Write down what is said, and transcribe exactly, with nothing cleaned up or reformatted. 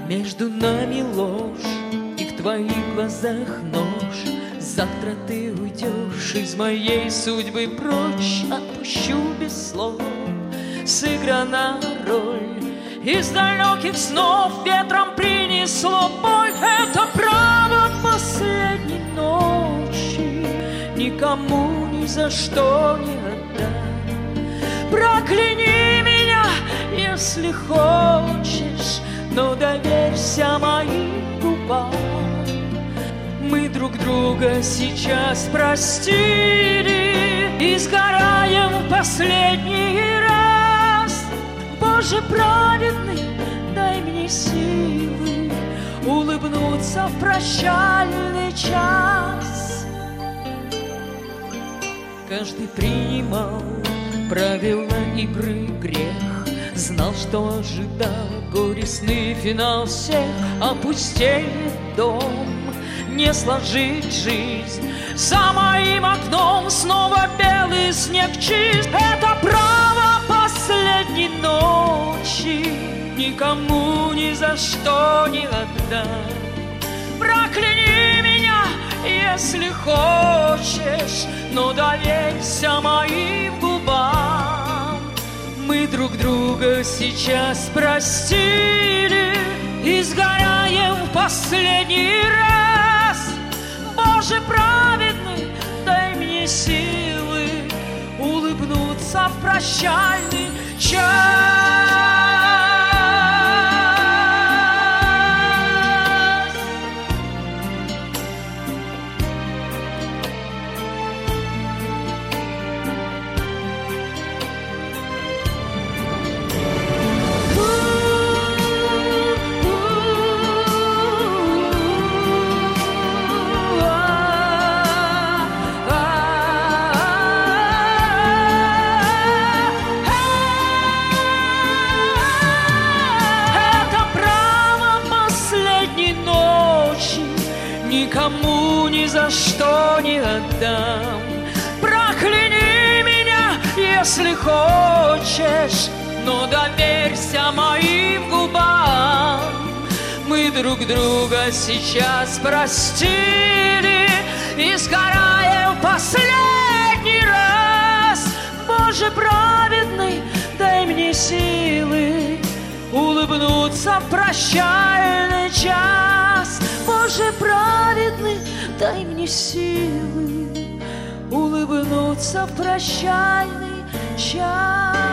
Между нами ложь, и в твоих глазах нож. Завтра ты уйдешь из моей судьбы прочь. Отпущу без слов, сыграна роль. Из далеких снов ветром принесло боль. Это право последней ночи никому ни за что не отдам. Прокляни меня, если хочешь, но доверься моим губам. Мы друг друга сейчас простили и сгораем в последний раз. Боже праведный, дай мне силы улыбнуться в прощальный час. Каждый принимал правила игры грех, знал, что ожидал горестный финал всех. Опустеет дом, не сложить жизнь. За моим окном снова белый снег чист. Это право последней ночи никому ни за что не отдам. Прокляни меня, если хочешь, но доверься моим губам. Мы друг друга сейчас простили и сгораем в последний раз. Боже праведный, дай мне силы улыбнуться в прощальный час. Никому ни за что не отдам. Прокляни меня, если хочешь, но доверься моим губам. Мы друг друга сейчас простили и сгораем в последний раз. Боже праведный, дай мне силы улыбнуться в прощальный час. Боже праведный, дай мне силы улыбнуться в прощальный час.